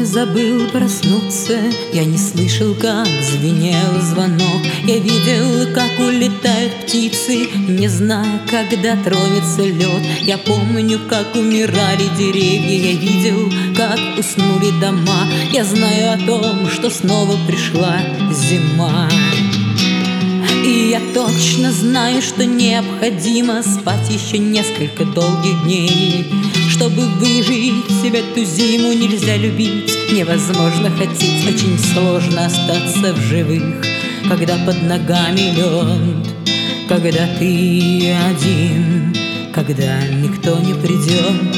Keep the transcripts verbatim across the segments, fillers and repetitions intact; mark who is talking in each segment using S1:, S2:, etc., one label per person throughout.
S1: забыл проснуться. Я не слышал, как звенел звонок. Я видел, как улетают птицы, не зная, когда тронется лед. Я помню, как умирали деревья. Я видел, как уснули дома. Я знаю о том, что снова пришла зима. И я точно знаю, что необходимо спать еще несколько долгих дней. Чтобы выжить в эту зиму, нельзя любить, невозможно хотеть. Очень сложно остаться в живых, когда под ногами лед, когда ты один, когда никто не придет.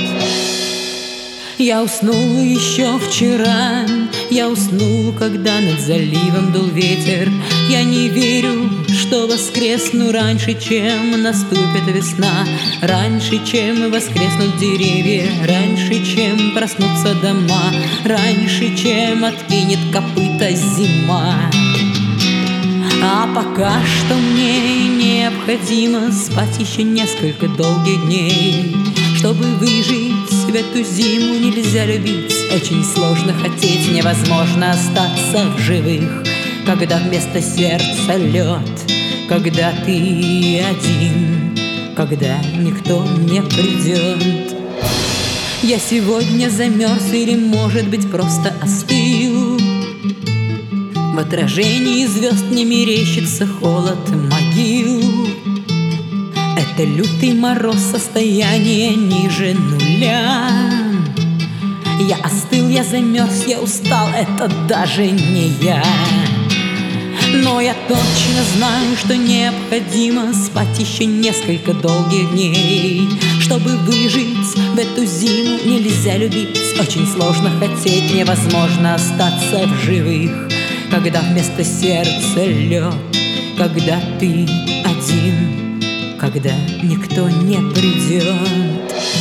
S1: Я уснул еще вчера, я уснул, когда над заливом дул ветер. Я не верю, что воскресну раньше, чем наступит весна, раньше, чем воскреснут деревья, раньше, чем проснутся дома, раньше, чем откинет копыта зима. А пока что мне необходимо спать еще несколько долгих дней. Чтобы выжить в эту зиму, нельзя любить, очень сложно хотеть, невозможно остаться в живых, когда вместо сердца лед, когда ты один, когда никто не придет. Я сегодня замерз или, может быть, просто остыл. В отражении звезд не мерещится холод могил. Это лютый мороз, состояние ниже нуля. Я остыл, я замерз, я устал, это даже не я. Но я точно знаю, что необходимо спать еще несколько долгих дней. Чтобы выжить в эту зиму, нельзя любить, очень сложно хотеть, невозможно остаться в живых, когда вместо сердца лед, когда ты один, когда никто не придет.